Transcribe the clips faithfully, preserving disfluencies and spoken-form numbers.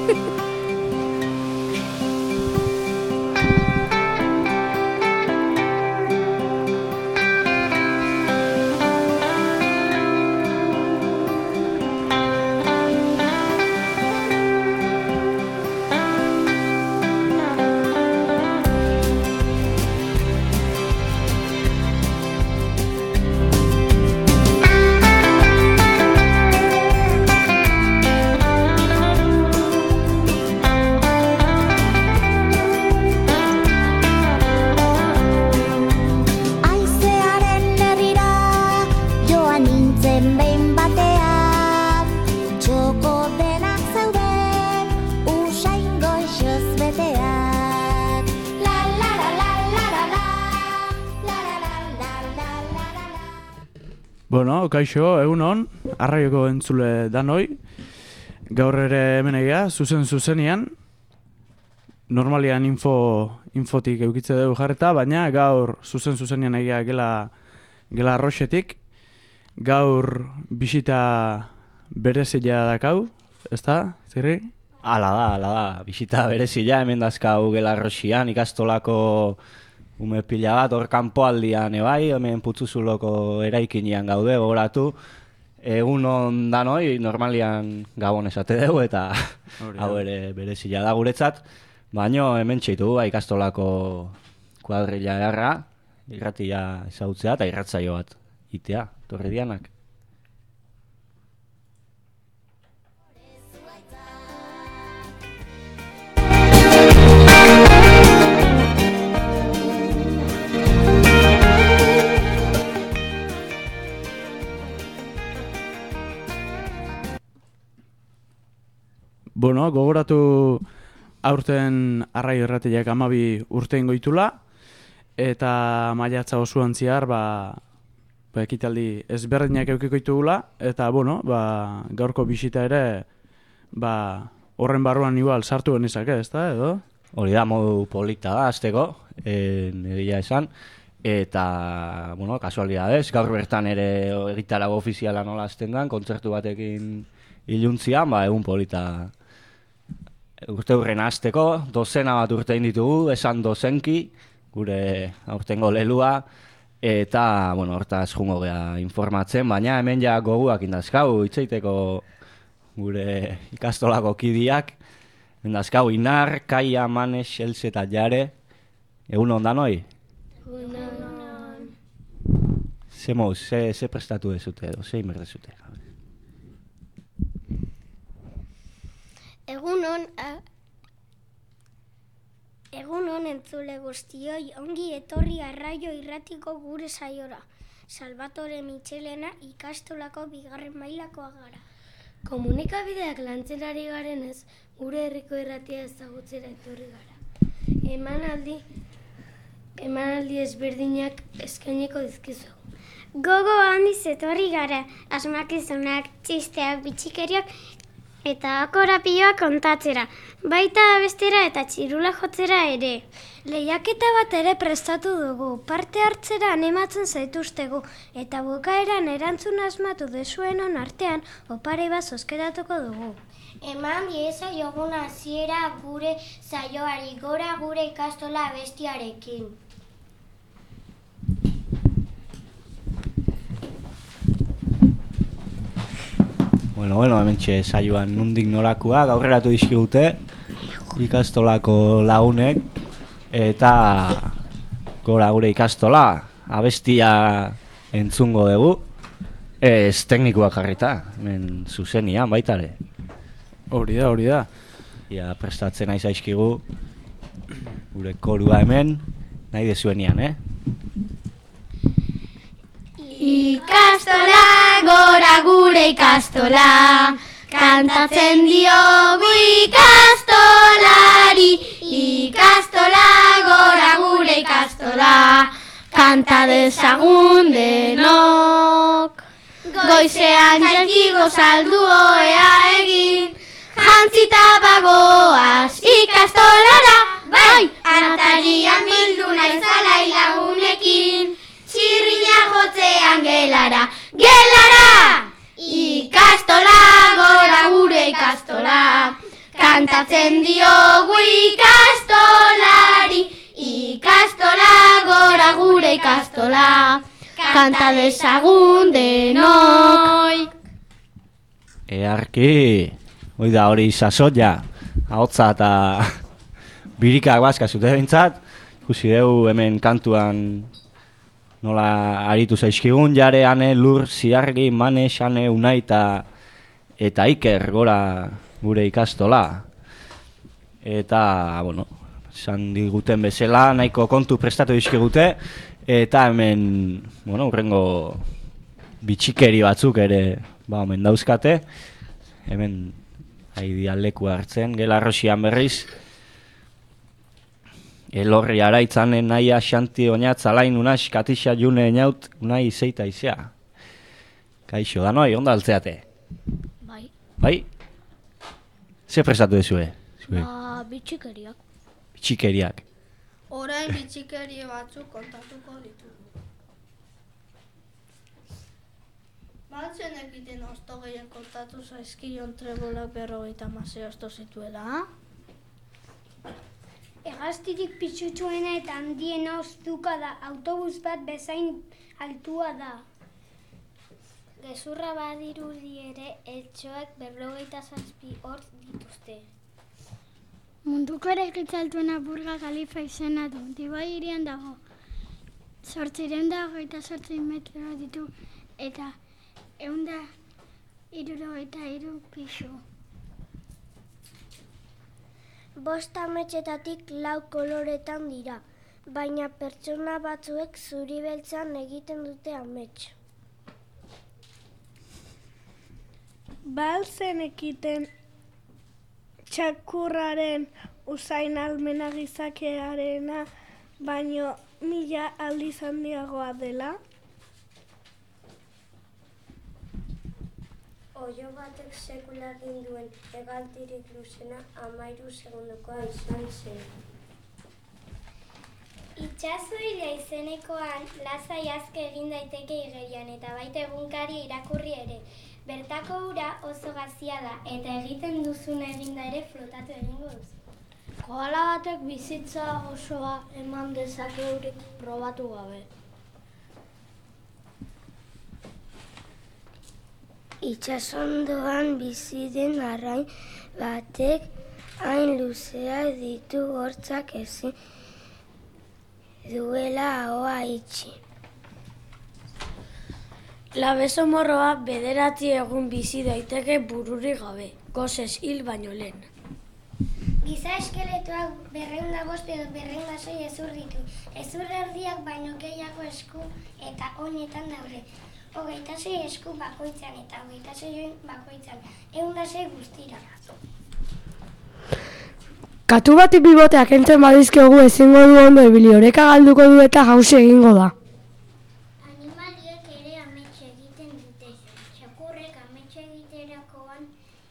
Bueno, kaixo, egun hon, arraioko entzule danoi. Gaur ere hemen egia, zuzen zuzenian. Normalian info, infotik eukitze dugu jarreta, baina gaur zuzen zuzenian egia gela, gela arroxetik. Gaur bisita berezia dakau, ezta, zirri? Hala da, hala da, bisita berezia hemen dazkau gela arroxian, ikastolako ume pila bat, hor kanpoaldian ebai, hemen Putzuzuloko eraikinean gaude, gogoratu. Egun on danoi, normalian gabon esate dugu eta hau ere berezia da guretzat. Baina hemen txeitu ikastolako kuadrilla erra, irratia ezagutzea eta irratzaio bat itea, torri dianak. Bueno, gogoratu aurten arrai erratiak amabi urtein goitula, eta maiatza osoan ziar, ba, ba ekitaldi ezberdinak eukiko ditugula, eta bueno, ba, gaurko bisita ere, ba, horren barruan igual sartu genizake, ezta, edo? Hori da, modu polita da, azteko, e, negia esan, eta, bueno, kasualidadez, gaur bertan ere egitarago ofiziala nola azten dan, kontzertu batekin iluntzian, ba, egun polita urte hurren azteko, dozena bat urtein ditugu, esan dozenki, gure aurtengo lelua, eta, bueno, hortaz jungo geha informatzen, baina hemen ja goguak indazkau, itzeiteko gure ikastolako kidiak, indazkau Inar, Kaia, Manes, Elze eta Jare, egun ondan hoi? Egun ondan. Ze moz, ze, ze prestatu dezute edo, ze inberdezute? Egun on, egun on entzule guztioi, ongi etorri arraio irratiko gure saiora. Salvatore Michelena ikastolako bigarren mailakoa gara. Komunikabideak lantzen ari garenez, gure herriko irratia ezagutzera etorri gara. Emanaldi, emanaldi ezberdinak eskaineko dizkizu. Gogo handiz etorri gara, asmakizunak, txisteak, bitxikeriak, eta korapioa kontatzera, baita abestera eta txirula jotzera ere. Lehiaketa bat ere prestatu dugu, parte hartzera animatzen zaituztegu, eta bukaeran erantzun asmatu dezuenon artean opare bat zozketatuko dugu. Eman dieza jogun hasiera gure saioari gora gure ikastola abestiarekin. Bueno, bueno, hementxe saioan nundik norakoa, gaurreratu dizkigute ikastolako lagunek, eta gora gure ikastola, abestia entzungo dugu, ez teknikoak jarrita, hemen zuzenian baitare. Hori da, hori da. Ia prestatzen nahi zaizkigu, gure korua hemen, nahi dezuenian, eh? Ikastola, gora gure ikastola, kantatzen diogu ikastolari. Ikastola, gora gure ikastola, kanta dezagun denok. Goizean jakigo saldu oea egin, jantzita bagoaz ikastolara. Bai, atarian bildu naizala lagunekin, txirrina jotzean gelara, gelara! Ikastola, gora gure ikastola, kanta kantatzen diogu ikastolari, ikastola gora gure ikastola, kanta dezagun denoi. Earki, hoi da hori sasoia, ahotsa eta birikak bazka zute bintzat, ikusi dugu hemen kantuan nola aritu zaizkigun, jare, ane, lur, ziargi, mane, xane, unai eta eta Iker gora gure ikastola. Eta, bueno, esan diguten bezala, nahiko kontu prestatu dizkigute, eta hemen, bueno, urrengo bitxikeri batzuk ere, ba, omen dauzkate, hemen haidian leku hartzen, Gelarrosian berriz, Elorri araitzanen naia xanti oinatz alain unas katixa june enaut unai izeita izea. Kaixo, da noi, onda altzeate? Bai. Bai? Ze prestatu dezue? Ba, bitxikeriak. Bitxikeriak. Orain bitxikerie batzuk kontatuko ditugu. Batzen egiten osto gehien kontatu zaizkion trebolak berrogeita hamasei osto zituela. Hegaztirik pisutsuena eta handiena oztuka da, autobus bat bezain altua da. Gezurra badirudi ere, eltxoak berrogeita zazpi hor dituzte. Munduko eraikitzaltuena Burga Khalifa izena du, Dubai hirian dago. Zortzireun da hogeita zortzi metro ditu eta ehun da hirurogeita hiru pisu. Bost ametxetatik lau koloretan dira, baina pertsona batzuek zuri beltzan egiten dute amets. Balzen ekiten txakurraren usain almena gizakearena, baino mila aldiz handiagoa dela. Oio batek sekula egin duen hegaldirik luzena hamairu segundokoa izan zen. Itxasoila izenekoan lasai azke egin daiteke igerian eta baita egunkari irakurri ere. Bertako ura oso gazia da eta egiten duzuna eginda ere flotatu egingo duzu. Koala batek bizitza osoa eman dezake urik probatu gabe. Itxasondoan bizi den arrain batek hain luzea ditu hortzak ezin duela ahoa itxi. Labeso morroa bederatzi egun bizi daiteke bururik gabe, gozez hil baino lehen. Giza eskeletoak berreun da bost edo berreun da sei ezur ditu. Ezur erdiak baino gehiago esku eta oinetan daude. Hogeita sei esku bakoitzan eta hogeita sei oin bakoitzan. Ehun da sei guztira. Katu bati biboteak entzen badizkiogu ezingo du ondo ibili, oreka galduko du eta jauzi egingo da. Animaliek ere amets egiten dute. Txakurrek amets egiterakoan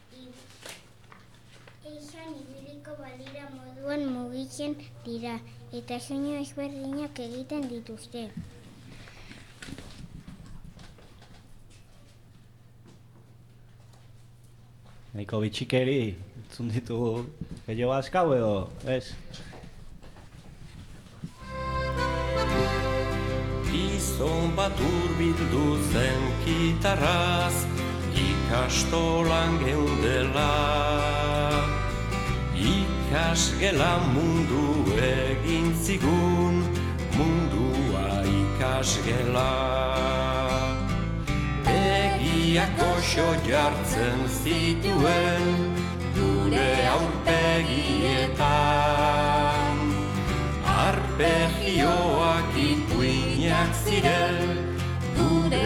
eixan ibiliko balira moduan mugitzen dira eta soinu ezberdinak egiten dituzte. Nahiko bitxikeri, entzun ditugu gehiago azkau edo, ez? Gizon bat urbildu zen kitarraz, ikastolan geundela. Ikasgela mundu egin zigun, mundua ikasgela. Begiak goxo jartzen zituen, gure aurpegietan. Arpegioak ipuinak ziren, gure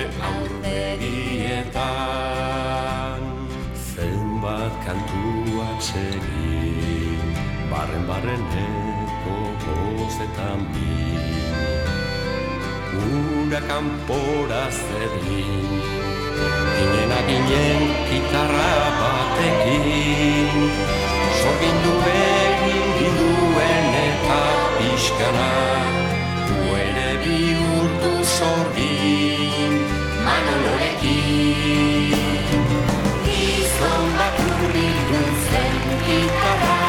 aurpegietan. Zenbat kantuak segin, barren-barreneko gozetan bin. Ura kanpora zedin, ginena ginen gitarra batekin. Sorgindu egin ginduen eta pixkana, gu ere bihurtu sorgin, Manolorekin. Gizon bat urbildu zen gitarra,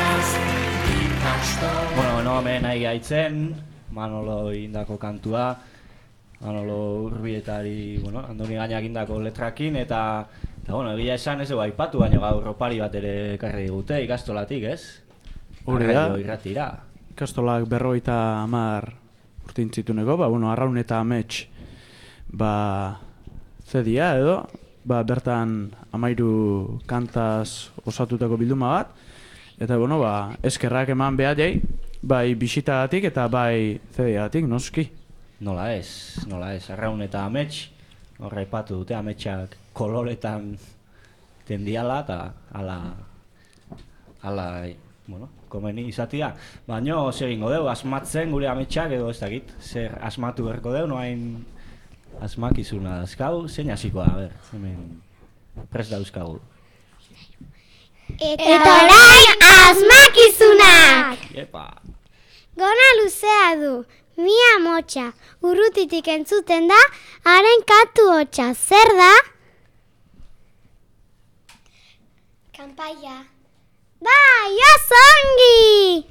bueno, hemen nahi gaitzen, Manolo indako kantua, Manolo Urbietari, bueno, Andoni Gainak indako letrakin, eta, eta bueno, egia esan ez dugu aipatu, baina gaur opari bat ere ekarri digute, ikastolatik, ez? Hori da. Arraio irratira. Ikastolak berrogeita hamar urtintzituneko, ba, bueno, Arraun eta Amets, ba, zedia edo, ba, bertan amairu kantaz osatutako bilduma bat, eta, bueno, ba, eskerrak eman behar bai bisitagatik eta bai zediagatik, noski. Nola ez, nola ez, Arraun eta Amets, horra aipatu dute, Ametsak koloretan tendiala eta ala, ala, bueno, komeni izatia. Baina zer egingo dugu, asmatzen gure Ametsak edo ez dakit, zer asmatu berko dugu, noain asmakizuna dazkau, zein hasikoa, a ber, hemen prest dauzkagu. Eta orain asmakizunak! Epa! Gona luzea du, mia motxa, urrutitik entzuten da, haren kantu hotxa, zer da? Kanpaia. Bai, oso ongi!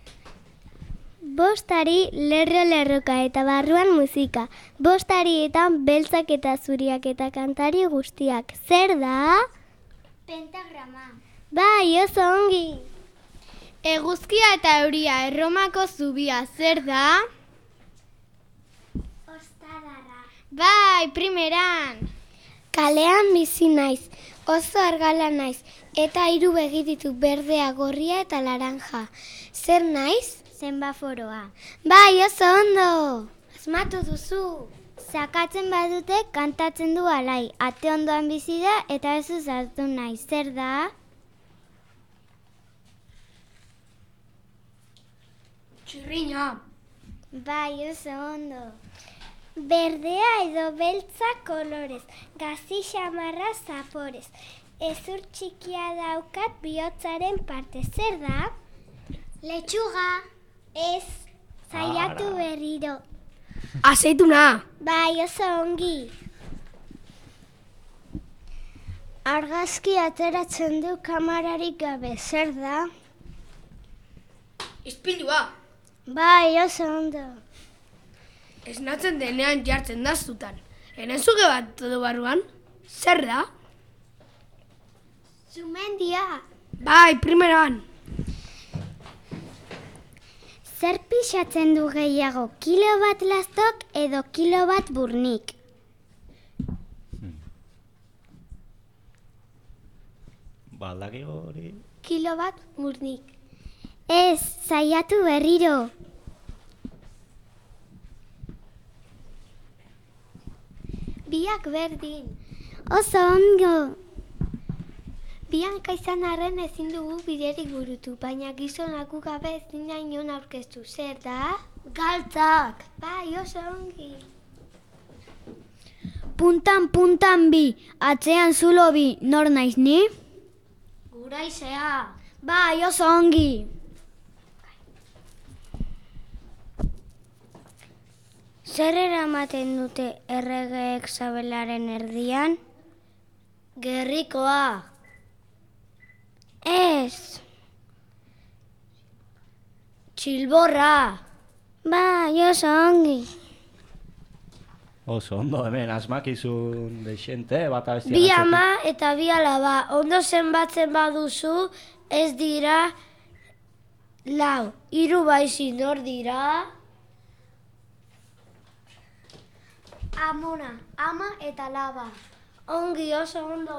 Bostari lerro-lerroka eta barruan musika. Bostarietan beltzak eta zuriak eta kantari guztiak. Zer da? Pentagrama. Bai, oso ongi! Eguzkia eta euria Erromako zubia, zer da? Ostadarra. Bai, primeran! Kalean bizi naiz, oso argala naiz, eta hiru begi ditu berdea, gorria eta laranja. Zer naiz? Zenbaforoa. Bai, oso ondo! Asmatu duzu! Sakatzen badute kantatzen du alai, ate ondoan bizi da eta ez uzartu nahi. Zer da? Txirrina. Bai, oso ondo. Berdea edo beltza kolorez, gazi xamarra zaporez. Ezur txikia daukat bihotzaren parte. Zer da? Letxuga. Ez, saiatu berriro. Azeituna. Bai, oso ongi. Argazki ateratzen du kamararik gabe. Zer da? Ispilua. Bai, oso ondo. Esnatzen denean jartzen da zutan. Enezuge bat du barruan? Zer da? Zumendia. Bai, primeran. Zer pixatzen du gehiago, kilo bat lastok edo kilo bat burnik? Baldaki hori... Kilo bat burnik. Ez, saiatu berriro. Biak berdin. Oso ondo. Bianka izan arren ezin dugu biderik burutu, baina gizonaku gabe ezin da inon aurkeztu. Zer da? Galtzak! Bai, oso ongi. Puntan puntan bi, atzean zulo bi, nor naiz ni? Guraizea. Bai, oso ongi. Zer eramaten dute erregeek sabelaren erdian? Gerrikoa. Ez. Txilborra. Bai, oso ongi. Oso ondo hemen asmakizun deixente, bata bestia Bi gatzetik. ama eta bi alaba. Ondo zenbatzen baduzu, ez dira lau. Hiru baizik nor dira? Amona, ama eta laba. Ongi, oso ondo.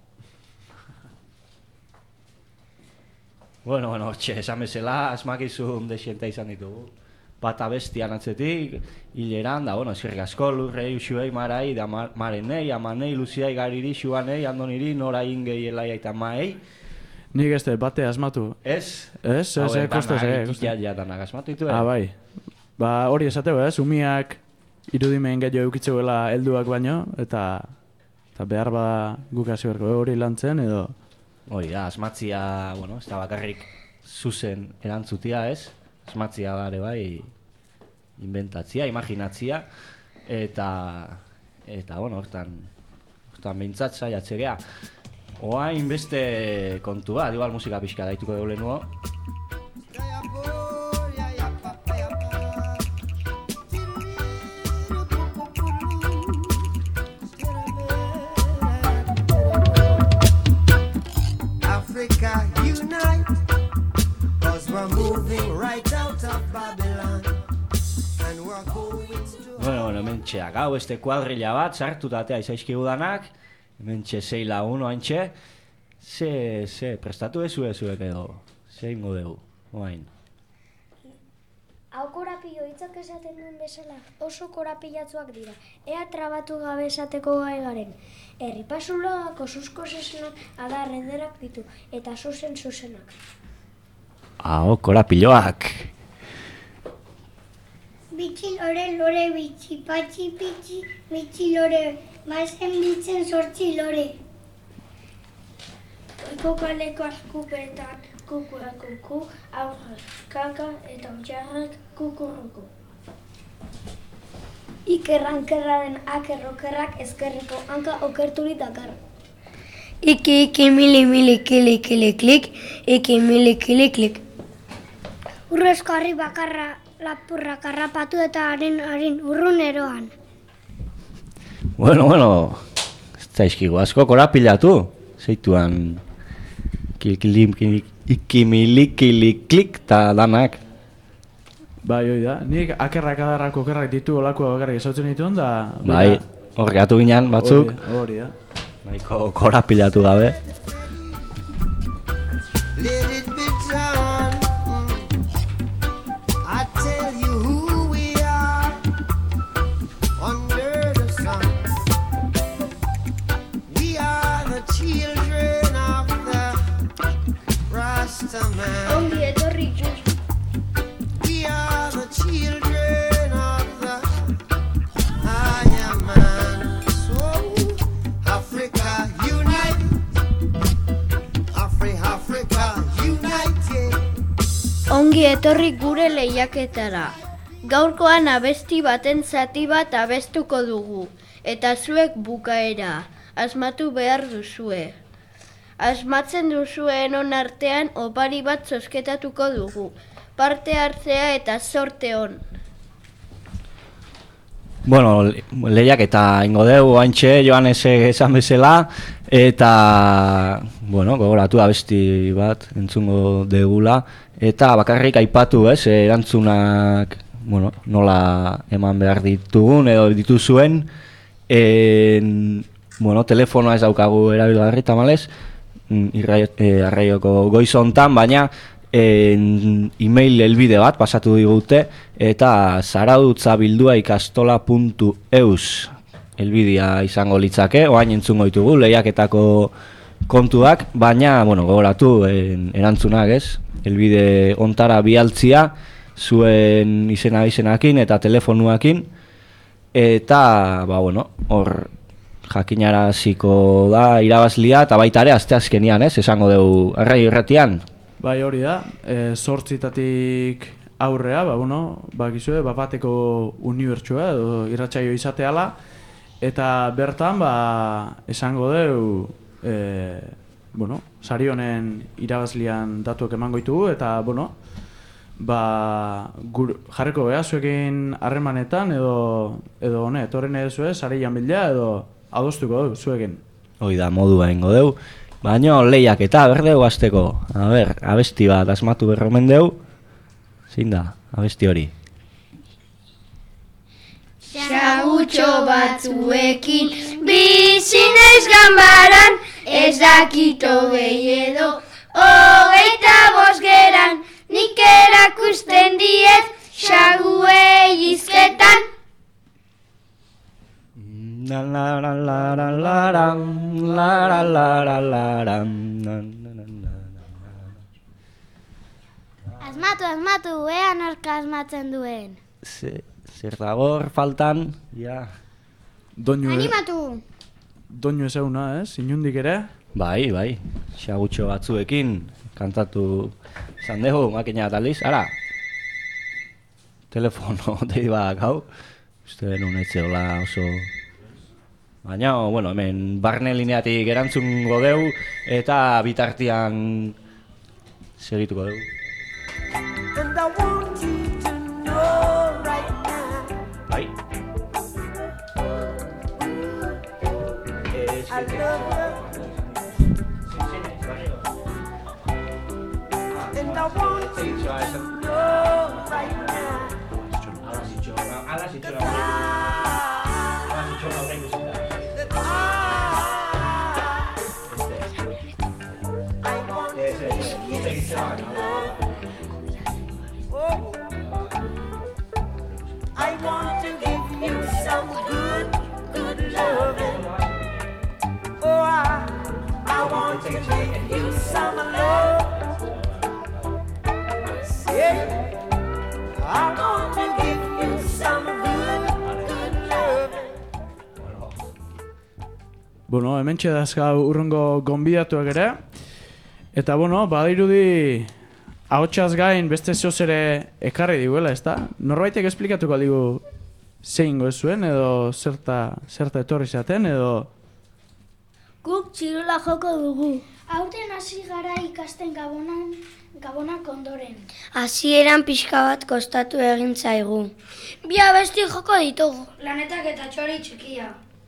Bueno, bueno, txe, esan bezala, asmakizun desienta izan ditugu. Bata bestian atzetik, hileran, da, bueno, eskerrik asko, lurrei, usuei, marai, da mar, marenei, amanei, luziai, gariri, xuanei, andoniri, nora ingei, elaia eta maei. Nik ez dut bate asmatu. Ez? Ez, ez, ez, kostez, ez, kostez. Ja, ja, danak asmatu ditu, eh? Ah, bai. Ba, hori esateu, ez, umiak irudimen gehiago eukitzeuela helduak baino, eta, eta behar bada guk hasi beharko hori lantzen, edo... Hori da, asmatzia, bueno, ez da bakarrik zuzen erantzutia, ez? Asmatzia bare bai, inventatzia, imaginatzia, eta, eta, bueno, hortan, hortan behintzat saiatzea. Oain beste kontua, igual musika pixka daituko dugu lehenuo. We're moving right out of Babylon. And we're going to... Bueno, bueno, mentxeak, hau beste kuadrilla bat, sartutatea izaizkigu danak, mentxe sei lagun oaintxe, ze, ze, prestatu ezu ezuek edo, ze ingo dugu, oain. Hau korapillo hitzak esaten duen bezala, oso korapilatzuak dira. Ea trabatu gabe esateko gai garen. Herripasulak, osuzko zesenak, adar ederak ditu, eta zuzen zuzenak. Hau, korapilloak! Bitxi lore, lore, bitxi, patxi, pitxi, bitxi lore, maizen bitzen sortzi lore. Oiko kaleko askupetan, kukua kuku, aurrak kaka eta utxarrak kukurruku. Ikerrankerraren akerrokerrak ezkerreko hanka okerturik dakar. Iki, iki, mili, mili, kili, kili, klik, iki, mili, kili, klik. Urrezko bakarra lapurra karrapatu eta haren haren urruneroan. Bueno, bueno, ez zaizkigu asko korapilatu, zeituan ikimilikili-klik eta danak. Bai, hoi da, nik akerrak adarrak okerrak ditu olako bakarrik esautzen dituen da... Bai, horreatu ginen batzuk, Hori da. nahiko korapilatu gabe. Let it be done. I tell you who we are under the sun. We are the children of the Rastaman. Ongi etorri juz. We are the children of the Ayaman. So Africa unite. Afri Africa united. Ongi etorri gure lehiaketara. Gaurkoan abesti baten zati bat abestuko dugu, eta zuek bukaera, asmatu behar duzue. Asmatzen duzuen artean opari bat zozketatuko dugu, parte hartzea eta sorte on. Bueno, lehiak eta ingo dugu haintxe Joanesek esan bezala, eta, bueno, gogoratu abesti bat entzungo degula, eta bakarrik aipatu, ez, erantzunak, bueno, nola eman behar ditugun edo dituzuen, en, bueno, telefonoa ez daukagu erabilgarri tamalez, arraioko goizontan, baina en, email helbide bat pasatu digute, eta zaradutzabildua ikastola puntu eus helbidea izango litzake, oain entzungo ditugu lehiaketako kontuak, baina, bueno, gogoratu en, erantzunak, ez? Helbide ontara bialtzia, zuen izena izenakin eta telefonuakin, eta, ba, bueno, hor jakinaraziko da irabazlia, eta baita ere asteazkenian, ez? Esango dugu arrai irratian. Bai, hori da, e, zortzitatik aurrea, ba, bueno, bakizue, bapateko unibertsua edo irratsaio izateala, eta bertan, ba, esango dugu, e, bueno, sari honen irabazlian datuak emango ditugu, eta, bueno, ba, gur, jarriko beha zuekin harremanetan, edo, edo, hone, etorren eduzue, sarian bildea, edo adostuko dugu zuekin. Hoi da, modua ingo dugu. Baina lehiak eta berdeu azteko. A ber, abesti bat asmatu berromen dugu. Zein da, abesti hori. Sagutxo batzuekin bizi naiz ganbaran, ez dakito behiedo hogeita bost geran, nik erakusten diet saguei hizketan. La la la la la la la la la la la. Asmatu, asmatu, ea norka asmatzen duen. Zer dagor faltan, ja. Doinu Animatu! Doinu ezauna, ez? Inundik ere? Bai, bai, xagutxo batzuekin kantatu izan dugu, makina eta aldiz, ara. Telefono dei bat hau, uste denun etxeola oso... Baina, bueno, hemen barne lineatik erantzungo dugu eta bitartian segituko dugu. And I want you to know right now. Bai. I love you. And And I want you to know right now. That I want to give you some good, good loving. Oh, I, I want to give you some love. Yeah, I want to give you some good, good loving. Bueno, hemen txedazka urrengo gonbidatuak ere. Eta, bueno, badirudi ahotsaz gain beste zoz ere ekarri diguela, ezta? Norbaitek esplikatuko digu zein goz zuen, edo zerta, zerta etorri zaten, edo... Guk txirula joko dugu. Aurten hasi gara ikasten gabonan, gabonak ondoren. Hasieran pixka bat kostatu egin zaigu. Bi abesti joko ditugu. Lanetak eta txori txikia.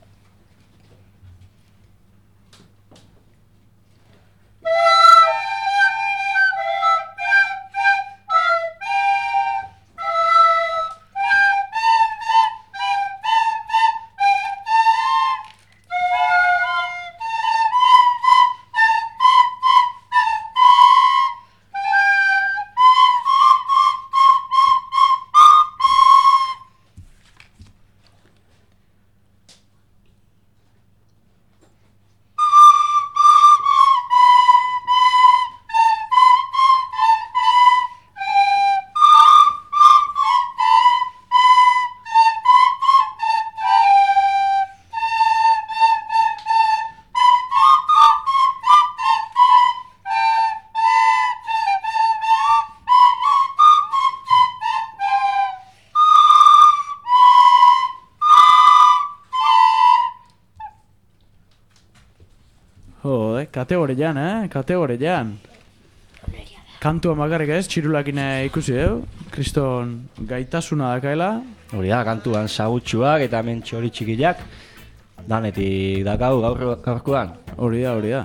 Jode, kategorian, eh? Kategorian. Kantua makarrik ez, txirulakin ikusi, eh? Kriston gaitasuna dakaela. Hori da, kantuan sagutsuak eta hemen txori txikiak. Danetik dakau gaur gaurkoan. Hori da, hori da.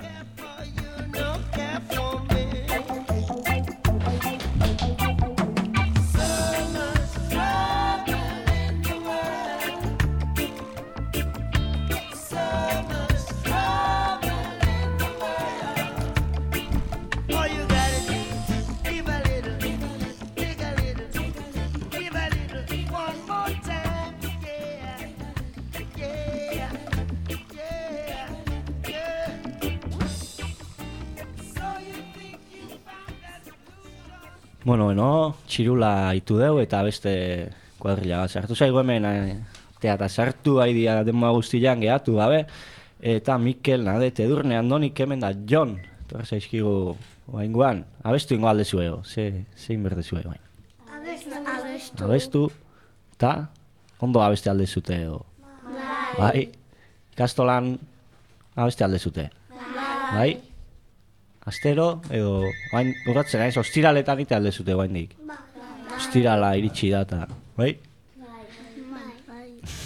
Bueno, bueno, txirula itu deu eta beste kuadrilla bat sartu zaigu hementea eta sartu haidia denboa guztian gehatu gabe eta Mikel Nadete Edurne Andonik hemen da Jon torra zaizkigu oaingoan abestu ingo alde zuego, ze, zein berde zuego hain? Abestu. Abestu eta ondo abeste alde zute edo? Bai. Ikastolan abeste alde zute? Bai. Astero, edo, bain, urratzen naiz, ostiraletan ite alde zute guaindik. Ostirala iritsi data, bai? Bai.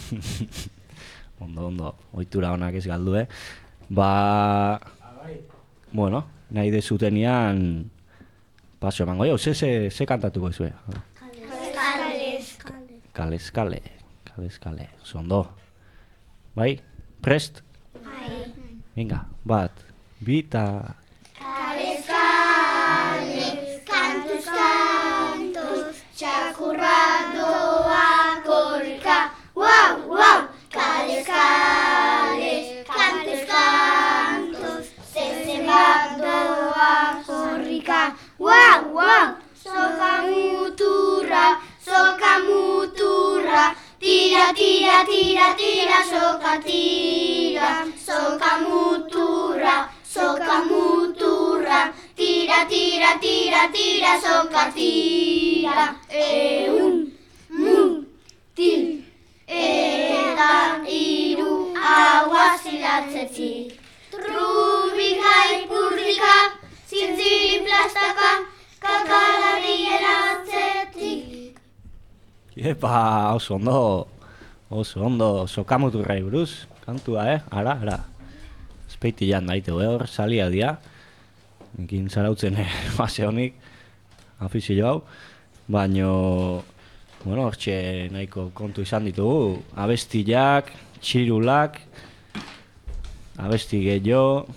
Ondo, ondo, ohitura honak ez galdu, eh? Ba, bueno, nahi dezutenian paso emango jo, ze, ze, ze kantatuko ezue? Kales. Kales, kale, kales, kale, oso ondo. Bai, prest? Bai. Venga, bat, bi eta... Kales, kales, kantuz, kantuz, txakurra doa korrika. Wow, wow! Kales, kales, kantuz, kantuz, zezen bat doa korrika. Wow, wow! Soka muturra, soka muturra, tira, tira, tira, tira, soka tira, soka muturra. Soka muturra, tira, tira, tira, tira, soka tira. Eun, mutil, eta iru haua zilatzetik. Trubika ipurrika, zintzili plastaka, kakalari eratzetik. Epa, oso ondo, oso ondo, soka muturrai buruz, kantua, eh? Ara, ara. Espeitian daite hor, salia dia. Ekin zarautzen base honik. afizio hau, baino, bueno, hortxe nahiko kontu izan ditugu, abestiak, txirulak, abesti gehiago,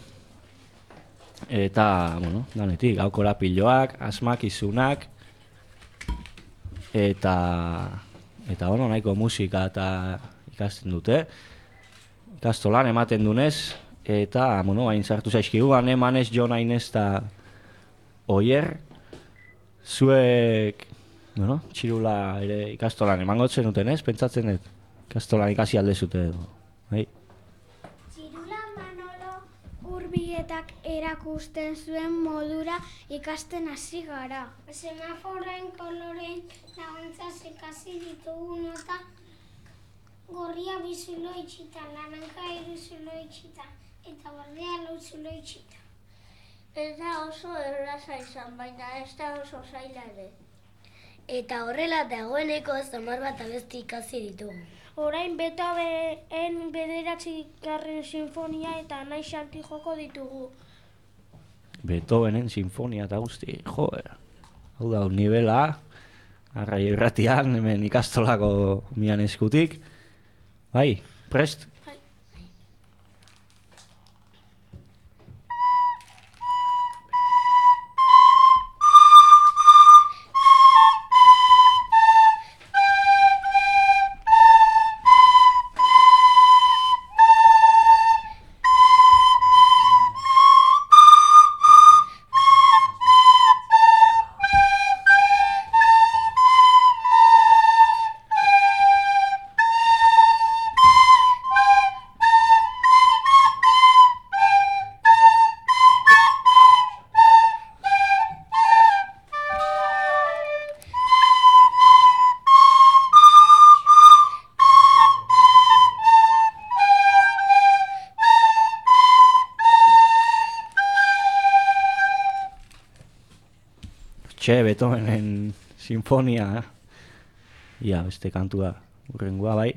eta, bueno, danetik, gauko lapiloak, asmakizunak, eta, eta, bueno, nahiko musika eta ikasten dute, ikastolan ematen dunez, eta, bueno, hain sartu zaizkigu, anemanez, jo nainez eta oier, zuek, bueno, txirula ere ikastolan emangotzen duten ez, pentsatzen dut, ikastolan ikasi alde zute edo, bai? Txirula Manolo Urbietak erakusten zuen modura ikasten hasi gara. Semaforoen koloren laguntzaz ikasi ditugu nota gorria bi zulo itxita, naranja hiru zulo itxita, eta bordea lau zulo itxita. Ez da oso erraza izan, baina ez da oso zaila ere. Eta horrela dagoeneko zamar bat abesti ikasi ditugu. Orain Beethovenen bederatzigarren sinfonia eta nahi xanti joko ditugu. Beethovenen sinfonia eta guzti, joder. Hau da, nivela, arrai irratian, hemen ikastolako mian eskutik. Bai, prest? Txe, Beethovenen sinfonia, ia, beste kantua urrengoa bai.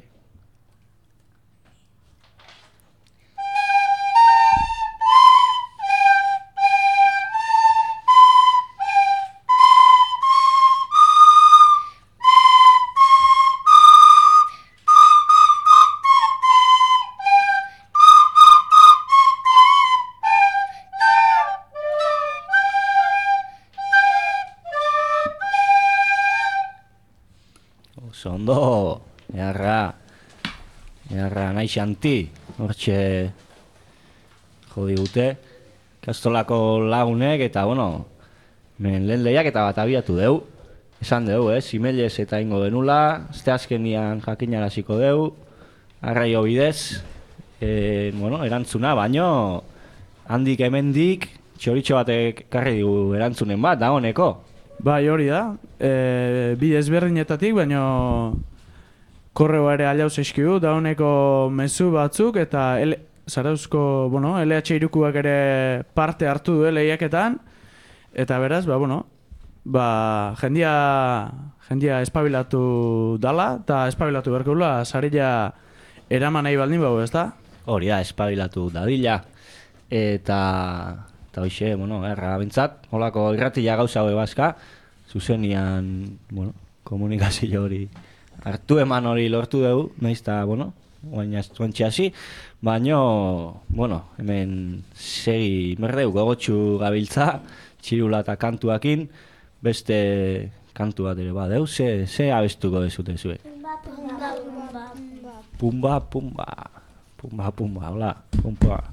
Ondo, eharra, eharra nahi xanti, hortxe jo digute, ikastolako lagunek eta, bueno, men lehen lehiak eta bat abiatu deu, esan deu, eh, zimelez eta ingo denula, azte azkenian jakinaraziko deu, arraio bidez, e, bueno, erantzuna, baino, handik hemendik, txoritxo batek karri digu erantzunen bat, da honeko. Bai, hori da, e, bi ezberdinetatik, baino korreo ere aldauz eskiu, da honeko mezu batzuk, eta L, Zarauzko, bueno, L H irukuak ere parte hartu du lehiaketan, eta beraz, ba, bueno, ba, jendia, jendia espabilatu dala, eta espabilatu berkeula, sarila eraman nahi baldin bau, ez da? Hori da, espabilatu dadila, eta... Eta hoxe, bueno, erra bentsat, holako irratila gauza hori bazka, zuzenian, bueno, komunikazio hori hartu eman hori lortu dugu, nahiz eta, bueno, oaintxe hasi, baino, bueno, hemen segi merdeu gogotxu gabiltza, txirula eta kantuakin, beste kantu bat ere badeu, ze, ze abestuko dezute zuek? Pumba, pumba, pumba. Pumba, pumba, pumba, pumba, hola, pumba.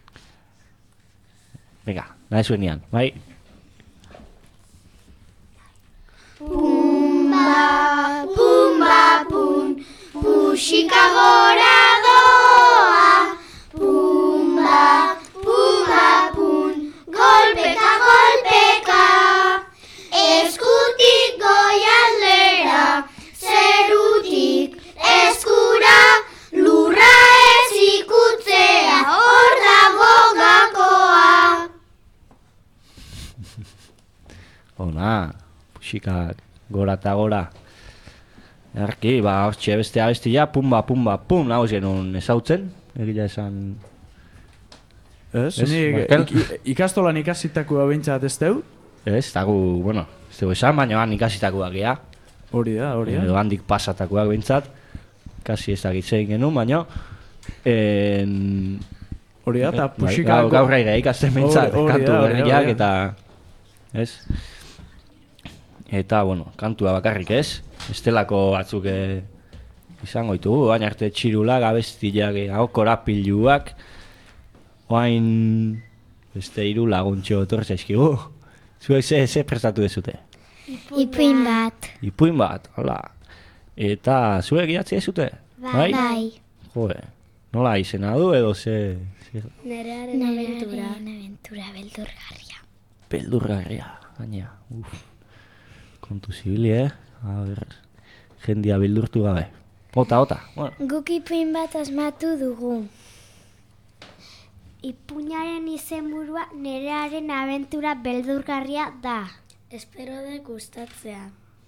Venga, nahi zuenian, bai? Pumba, pumba, pum, puxika gora doa. Pumba, pumba, pum, golpeka, golpeka. Eskutik goialdera, zerutik eskura, lurra ez ikutzea, hor dago gakoa. Ona, puxikak gora eta gora. Erki, ba, hortxe beste abestia, pumba, pumba, pum, nagoz genuen ezautzen, egila esan... Ez, nik ikastolan ikasitako behintzat ez deu? Ez, eta gu, bueno, ez dugu esan, baina han ikasitakoak ea. Hori da, hori da. Edo handik pasatakoak behintzat, kasi ez dakitzein genuen, baina... En... Hori da, eta bai, puxika... gaur gaur ere ikasten behintzat, Hori- hori kantu da, hori da, berriak hori eta... Ez? Eta, bueno, kantua bakarrik ez, estelako batzuk eh, izango ditugu, baina arte txirulak, abestiak, eh, hau korapiluak, oain beste hiru laguntxo etorri zaizkigu. Zuek ze, ze prestatu dezute? Ipuin bat. Ipuin bat, hola. Eta zuek idatzi dezute? Bai. Joe, nola izena du edo ze... ze... Nerearen aventura. Nerearen aventura beldurgarria. Beldurgarria, gaina, uff. Kontu zibili, eh? A ber, jendia bildurtu gabe. Ota, ota. Bueno. Guk ipuin bat asmatu dugu. Ipuinaren izenburua Nerearen aventura beldurgarria da. Espero de gustatzea.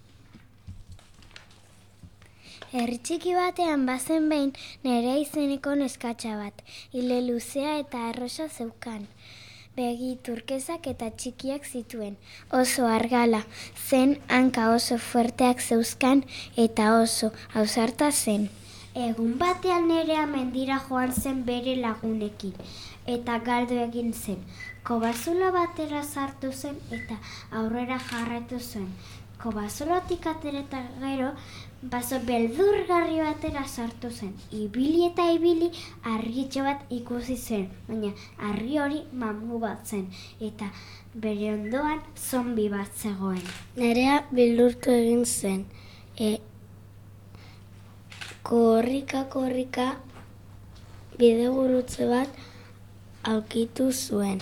Herri txiki batean bazen behin Nerea izeneko neskatxa bat, ile luzea eta arrosa zeukan. Begi turkezak eta txikiak zituen, oso argala, zen hanka oso fuerteak zeuzkan eta oso ausarta zen. Egun batean Nerea mendira joan zen bere lagunekin, eta galdu egin zen. Kobazula batera sartu zen eta aurrera jarraitu zuen. Kobazulatik atera eta gero, baso beldurgarri batera sartu zen. Ibili eta ibili argitxo bat ikusi zen, baina argi hori mamu bat zen, eta bere ondoan zombi bat zegoen. Nerea bildurtu egin zen. E, korrika, korrika, bidegurutze bat aurkitu zuen.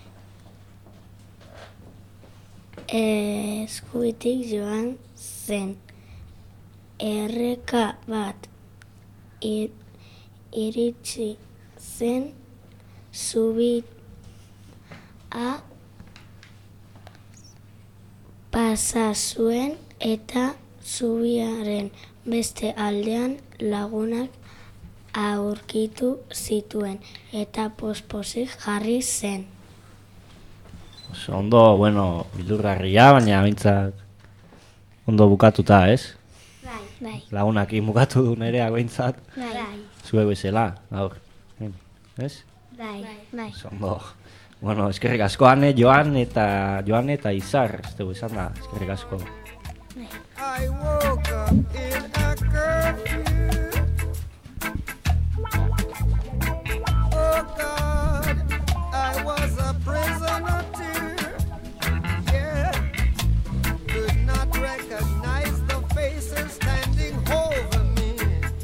Eskubitik joan zen. Erreka bat ir, iritsi zen zubia pasa zuen eta zubiaren beste aldean lagunak aurkitu zituen eta pospozik jarri zen. Oso ondo, bueno, bildurgarria, baina bintzat ondo bukatuta, ez? Bai. Lagunakin bukatu du Nerea behintzat. Bai. Zuek bezala, gaur. Ez? Bai. Bai. Oso ondo. Bueno, eskerrik asko Ane, Joan eta Joan eta Izar, ez dugu izan da, eskerrik asko. I woke up in a curfew. Oh God, I was a prisoner too. Yeah, could not recognize the faces standing over me.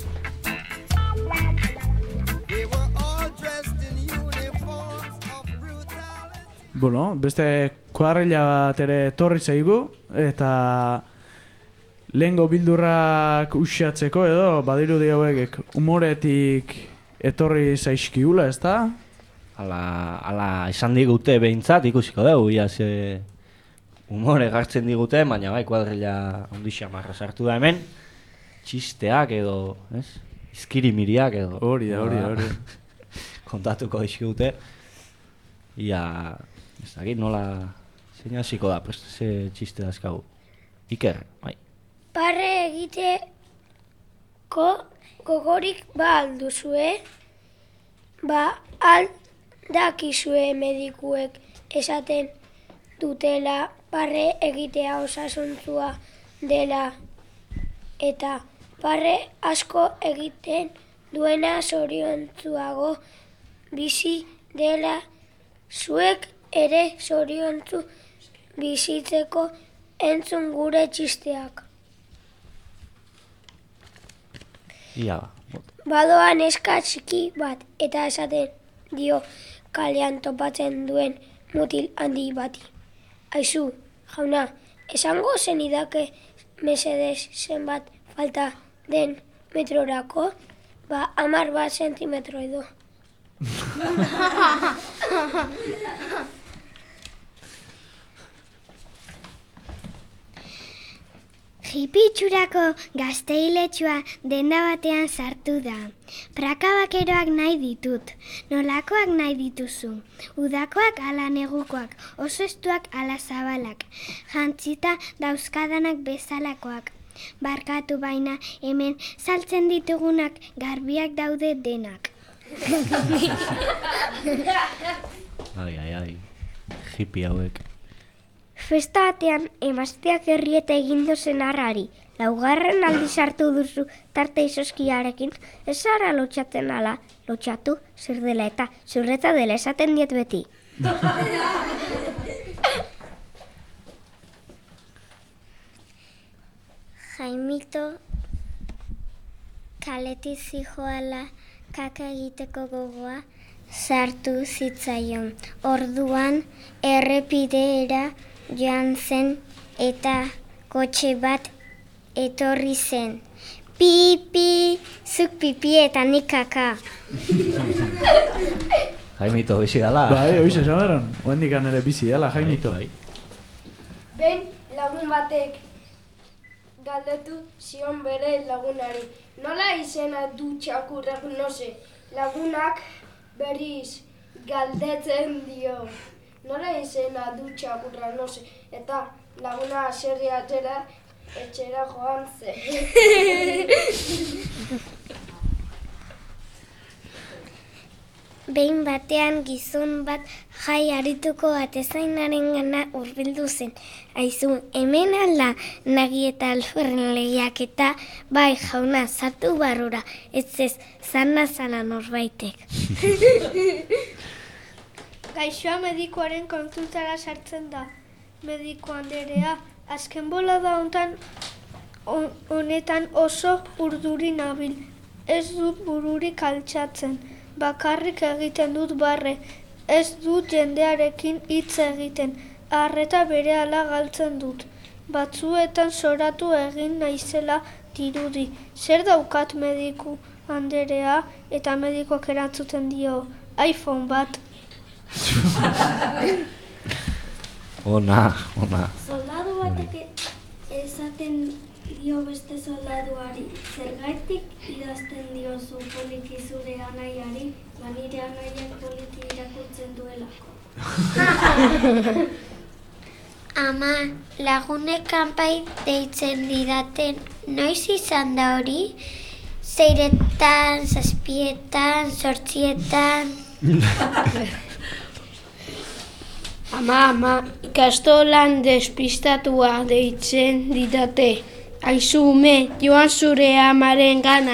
They were all dressed in uniforms of brutality. Bueno, beste kuadrilla bat ere etorri zaigu, eta lehengo bildurrak uxatzeko edo badirudi hauek umoretik etorri zaizkigula, ez da? Ala, ala esan digute behintzat ikusiko dugu, ia ze humore gartzen digute, baina bai kuadrilla ondixa marra sartu da hemen, txisteak edo, ez? Izkirimiriak edo. Hori da, hori da, hori. Kontatuko dizkigute. Ia, ez dakit nola zein hasiko da, prest ze txiste dazkagu. Iker, bai. Barre egiteko gogorik ba alduzue, ba aldakizue medikuek esaten dutela barre egitea osasuntsua dela eta barre asko egiten duena zoriontsuago bizi dela. Zuek ere zoriontsu bizitzeko entzun gure txisteak. Ia, Badoa neska txiki bat eta esaten dio kalean topatzen duen mutil handi bati. Aizu, jauna, esango zenidake mesedez zenbat falta den metrorako? Ba, hamar bat zentimetro edo. Hipi itxurako gazteiletxua denda batean sartu da. Praka bakeroak nahi ditut. Nolakoak nahi dituzu? Udakoak ala negukoak, oso estuak ala zabalak. Jantzita dauzkadanak bezalakoak. Barkatu baina hemen saltzen ditugunak garbiak daude denak. Ai, ai, ai, hippie hauek. Festa batean emazteak herrieta egin dozen harrari. Laugarren aldiz hartu duzu tarte izoskiarekin, ez zara lotxatzen ala, lotxatu, zer dela eta zurreta dela esaten diet beti. Jaimito kaletik zijoala kaka egiteko gogoa sartu zitzaion. Orduan errepideera joan zen eta kotxe bat etorri zen. Pipi, zuk pipi eta nik kaka. Jaimito, bizi dala. Bai, oiz esan beran. Oendikan ere bizi dela, Jaimito. Ben lagun batek galdetu zion bere lagunari. Nola izena du txakurrak nose? Lagunak berriz galdetzen dio. Nola izena du txakurrak nose? Eta laguna aserri atera etxera joan zen. Behin batean gizon bat jai arituko atezainaren gana hurbildu zen. Aizu, hemen ala nagi eta alferren lehiak eta bai jauna sartu barrura, ez ez, zana zana norbaitek. Gaixoa medikoaren kontsultara sartzen da. Mediko anderea, azken bolada hontan honetan oso urduri nabil. Ez dut bururik altxatzen. Bakarrik egiten dut barre, ez dut jendearekin hitz egiten, arreta berehala galtzen dut. Batzuetan soratu egin naizela dirudi. Zer daukat mediku anderea eta medikoak erantzuten dio, iPhone bat. Ona, ona. Soldadu batek esaten dio beste soldaduari, zergaitik idazten diozu poliki zure anaiari, banire anaiak poliki irakurtzen duelako. Ama, lagunek kanpai deitzen didaten, noiz izan da hori? Zeiretan, zazpietan, zortzietan... Ama, ama, ikastolan despistatua deitzen didate. Aizu ume, joan zure amaren gana.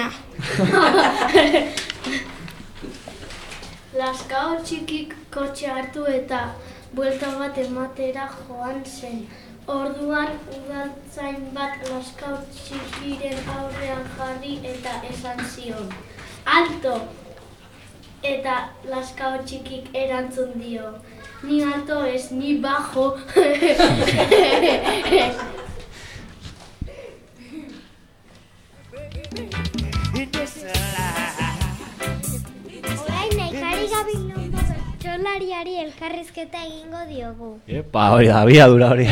Laskao txikik kotxe hartu eta buelta bat ematera joan zen. Orduan udaltzain bat Laskao txikiren aurrean jarri eta esan zion. Alto! Eta Laskao txikik erantzun dio. Ni alto ez, ni bajo. Orain naikari gabilongo bertsolariari elkarrizketa egingo diogu. Epa, hori da, abiadura hori.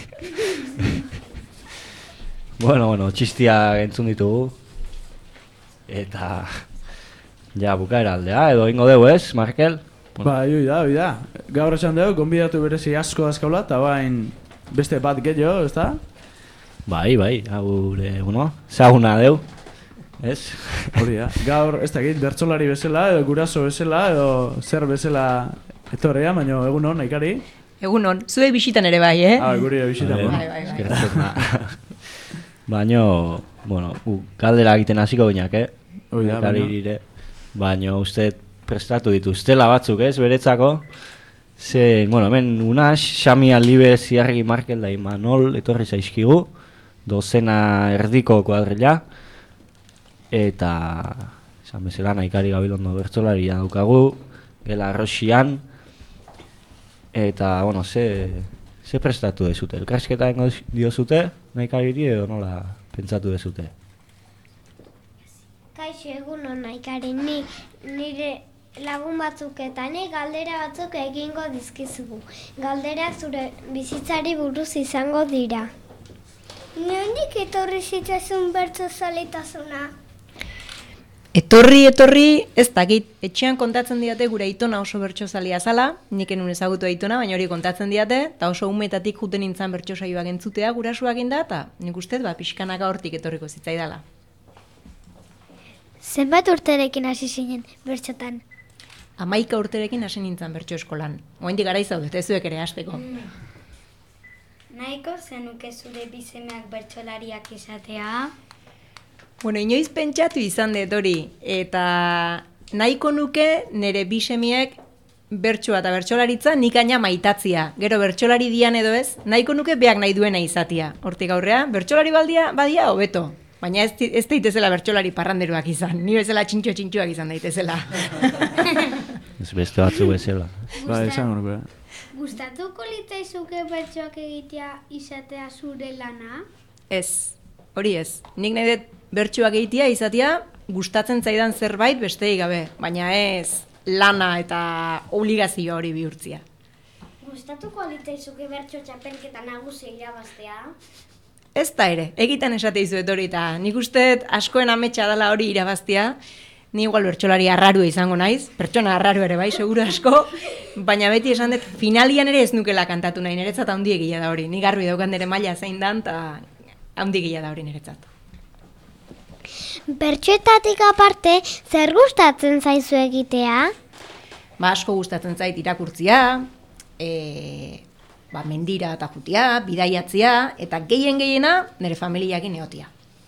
Bueno, bueno, txistia entzun ditugu. Eta... ja, bukaera aldea, edo ingo dugu ez, Markel? Ba, hoi da, hoi da. Gaur esan dugu, gonbidatu berezi asko azkaula, eta bain beste bat gehiago, ez da? Bai, bai, haure, bueno, zaguna deu, ez? Hori da, gaur, ez dakit, bertsolari bezala, edo guraso bezala, edo zer bezala etorrea, baina egun hon, naikari? Egun hon, zue bisitan ere bai, eh? Ah, guri bisitan, bai, bai, bai, bai. Baina, bueno, galdera egiten hasiko ginak, eh? Hoi da, baina. Baina uste prestatu dituztela batzuk, ez, beretzako. Ze, bueno, hemen Unas, Xami Allibe, Ziarri, Markel da Imanol etorri zaizkigu. Dozena erdiko kuadrilla. Eta, esan bezala, naikari gabilondo bertzolaria daukagu. Gela Rosian. Eta, bueno, ze, ze prestatu dezute? Elkarrizketa engo diozute, naikariri edo nola pentsatu dezute? Kaixo, egun hon naikari, ni nire lagun batzuk eta ni galdera batzuk egingo dizkizugu. Galdera zure bizitzari buruz izango dira. Nuen Nondik etorri zitzazun bertso zaletasuna? Etorri, etorri, ez dakit, etxean kontatzen diate gure aitona oso bertsozalia zala, nik enun ezagutu aitona, baina hori kontatzen diate, eta oso umetatik juten nintzen bertso saioak entzutea gurasuak inda, eta nik uste, ba, pixkanaka hortik etorriko zitzaidala. Zenbat urterekin hasi zinen bertsotan? Hamaika urterekin hasi nintzen bertso eskolan. Oraindik garaiz zaudet, ez zuek ere hasteko. Nahiko zenuke zure bisemeak bertsolariak izatea? Bueno, inoiz pentsatu izan dut hori, eta nahiko nuke nire bisemiek bertsoa eta bertsolaritza nik aina maitatzia. Gero bertsolari dian edo ez, nahiko nuke beak nahi duena izatia. Hortik aurrea, bertsolari baldia badia hobeto. Baina ez, ez daitezela bertsolari parranderuak izan, ni bezala txintxo-txintxoak izan daitezela. Ez beste batzu bezala. Ba, esan nuke. Gustatuko litzaizuke bertsoak egitea izatea zure lana? Ez, hori ez. Nik nahi dut bertsoak egitea izatea gustatzen zaidan zerbait besteei gabe, baina ez lana eta obligazio hori bihurtzia. Gustatuko litzaizuke bertso txapelketa nagusia irabaztea? Ez da ere, egiten esate izuet hori eta nik uste askoen ametsa dela hori irabaztea, ni igual bertsolari arrarua izango naiz, pertsona arraru ere bai, seguru asko, baina beti esan dut finalian ere ez nukela kantatu nahi, niretzat handi egia da hori, ni garbi daukan nire maila zein dan, eta handi egia da hori niretzat. Bertsoetatik aparte, zer gustatzen zaizu egitea? Ba, asko gustatzen zait irakurtzia, e, ba, mendira eta jutia, bidaiatzia, eta gehien gehiena nire familiakin egotia.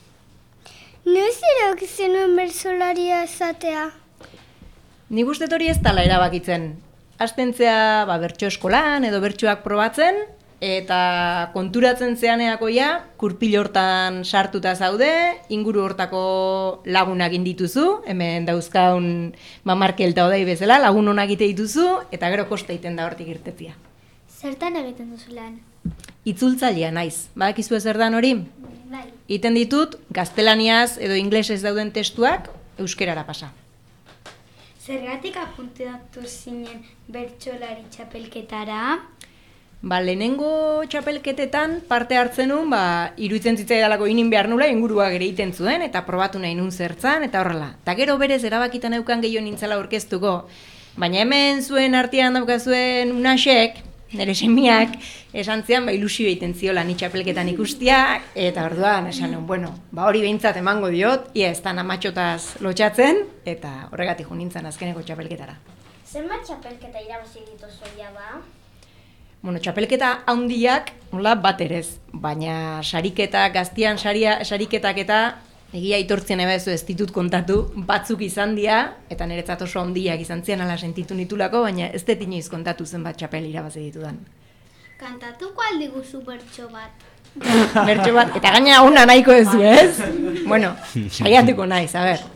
Noiz erabaki zenuen bertsolaria esatea? Nik uste hori ez dela erabakitzen. Hastentzea ba, bertso eskolan edo bertsoak probatzen, eta konturatzen zeaneako ja, kurpil hortan sartuta zaude, inguru hortako lagunak indituzu, hemen dauzkaun ba, Markel eta Odei bezala, lagun honak egite dituzu, eta gero kosta egiten da hortik irtetzia. Zertan egiten duzu lan? Itzultzailea naiz, badakizu zer dan hori? Bai. Iten ditut, gaztelaniaz edo inglesez dauden testuak euskerara pasa. Zergatik apuntatu zinen bertsolari txapelketara? Ba, lehenengo txapelketetan parte hartzen nun, ba, iruditzen zitzaidalako inin behar nula, inguruak ere egiten zuen, eta probatu nahi nun zertzan, eta horrela. Ta gero berez erabakitan eukan gehiago nintzela aurkeztuko. Baina hemen zuen artean daukazuen unasek, nire semiak, esan zean, ba, ilusio egiten ziola ni txapelketan ikustia, eta orduan, esan nun, bueno, ba, hori behintzat emango diot, ia ez da amatxotaz lotxatzen, eta horregatik jo nintzen azkeneko txapelketara. Zenbat txapelketa irabazi dituzu ja ba? Bueno, txapelketa handiak, nola, bat erez, baina sariketak, gaztian saria, sariketak eta egia aitortzen ebezu ez ditut kontatu, batzuk izan dira, eta niretzat oso handiak izan zian ala sentitu nitulako, baina ez dut inoiz kontatu zenbat txapel irabazi ditudan. Kantatuko aldiguzu bertso bat? Bertso bat, eta gaina una nahiko ezu, ez? Bueno, saiatuko naiz, a ber.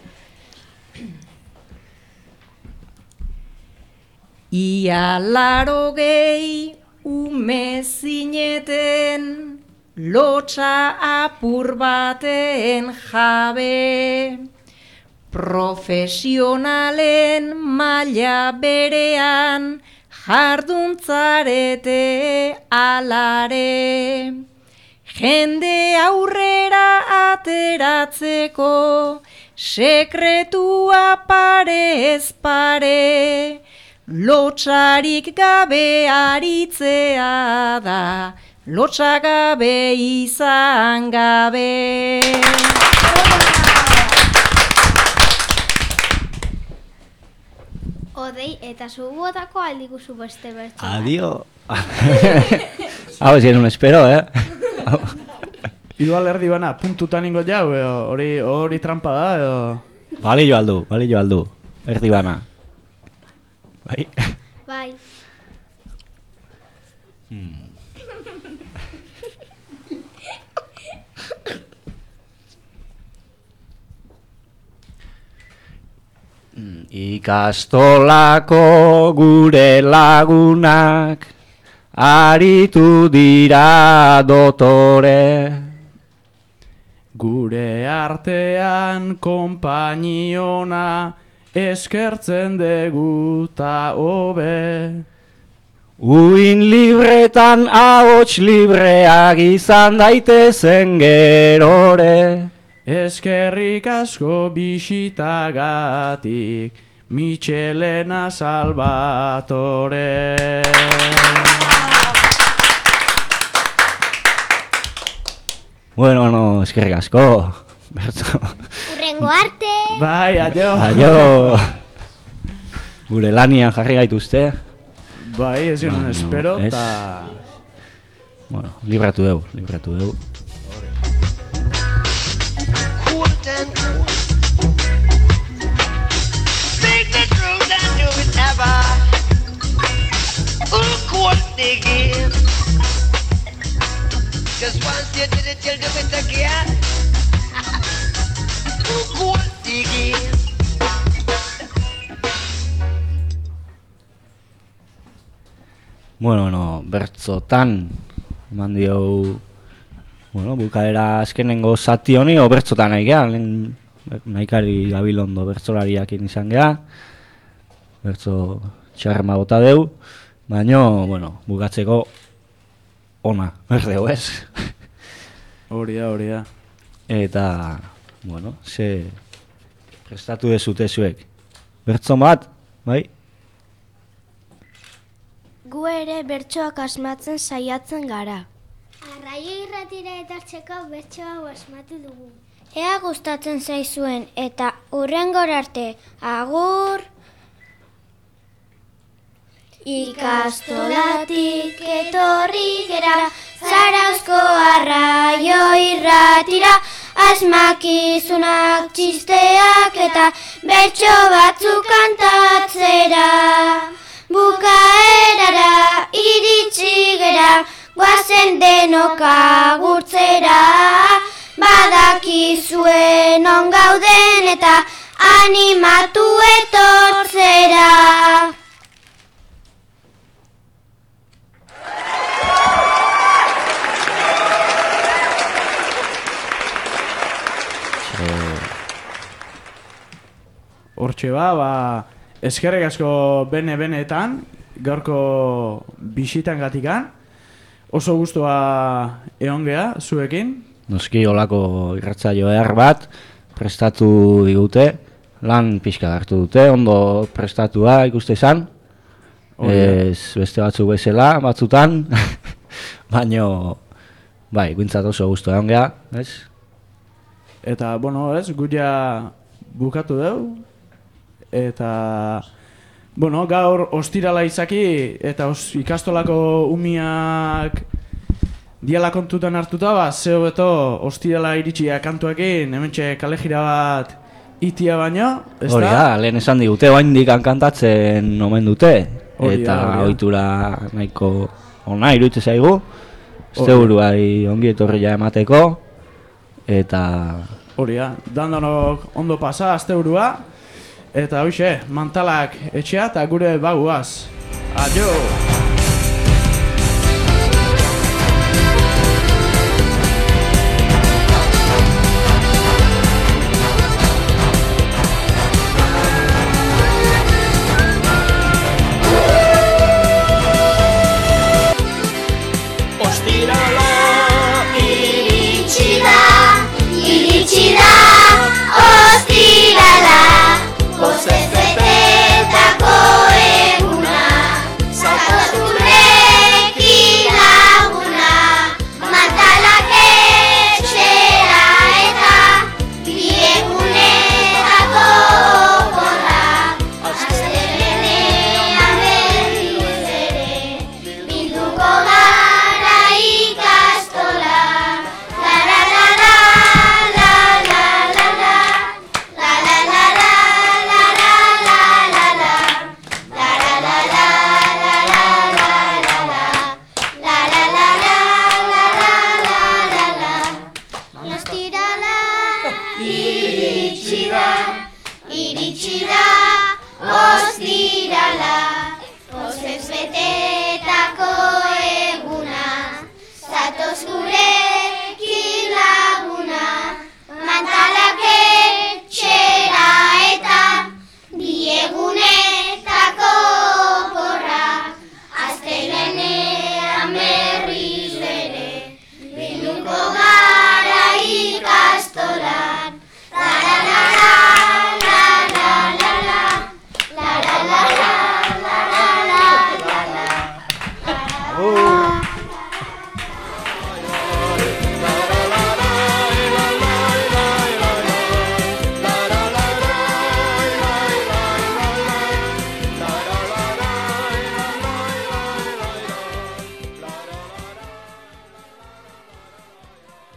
Ia laro gehi ume zineten, lotsa apur baten jabe, profesionalen maila berean jarduntzarete alare, jende aurrera ateratzeko sekretua parez pare, lotsarik gabe aritzea da, lotsa gabe izan gabe. Odei, eta zu botako aldiguzu beste bertso bat? Adio. Hau ez genuen espero, eh? Igual erdi bana, puntutan ingo jau, hori hori trampa da, edo... Bali jo aldu, bali jo aldu, erdi bana. Bai. Bai. Hmm. Ikastolako gure lagunak aritu dira dotore. Gure artean konpainiona eskertzen dugu ta hobe. Uin libretan ahots libreak izan daitezen gerore. Eskerrik asko bisitagatik, Michelena Salvatore. Bueno, no, eskerrik asko. Urrengo arte. Bai, aio. Aio. Gure lanian jarri gaituzte. Bai, ez ginen No, no, espero, ez. eta... Bueno, libratu dugu, libratu dugu. Just once you did it, you'll do it again. Gold digging. Bueno, no, bertzotan eman dio, bueno, bukaera azkenengo zati honi, o bertzotan nahi geha, lehen nahikari gabilondo bertzolariakin izan geha, bertzo txarrema bota deu, baina, bueno, bukatzeko ona, berdeu ez. Hori da, hori da. Eta, bueno, ze prestatu dezute zuek. Bertzon bat, bai? Gu ere bertsoak asmatzen saiatzen gara. Arraio irratira etortzeko bertso hau asmatu dugu. Ea gustatzen zaizuen eta hurrengor arte, agur! Ikastolatik etorri gera, Zarauzko arraio irratira, asmakizunak txisteak eta bertso batzuk kantatzera. Bukaerara iritsi gera, guazen denok agurtzera, badakizue non gauden eta animatu etortzera. Hortxe ba, ba, eskerrik asko bene-benetan, gaurko bisitan gatikan. Oso gustua egon geha, zuekin. Noski olako irratzaio behar bat, prestatu digute, lan pixka hartu dute, ondo prestatua ikuste izan. Ez beste batzuk bezala, batzutan, baino, bai, guintzat oso gustua egon geha, ez? Eta, bueno, ez, guia bukatu dugu. Eta, bueno, gaur ostirala izaki eta os, ikastolako umiak diala kontutan hartuta, ba, zeo beto ostirala iritsia kantuekin, hementxe kalejira bat itia baino, ez Hori da, lehen esan digute, oaindik kantatzen omen dute, Hori eta da, hori da. ohitura nahiko ona iruditzen zaigu, zeburuai ongi etorria emateko, eta... Hori da, dandanok ondo pasa, asteburua. Eta hoxe, mantalak etxea eta gure baguaz. Adio! Ostirala Iritsi da, iritsi da, ostirala. Gozez betetako eguna, zatoz gurekin laguna, mantalak etxera eta biegunetako oporra. Astelehenean berriz ere, bilduko gara ikastola. La la la la, la la la la, la la la la. Iritsi da, ostirala, gozez betetako eguna, zatoz gure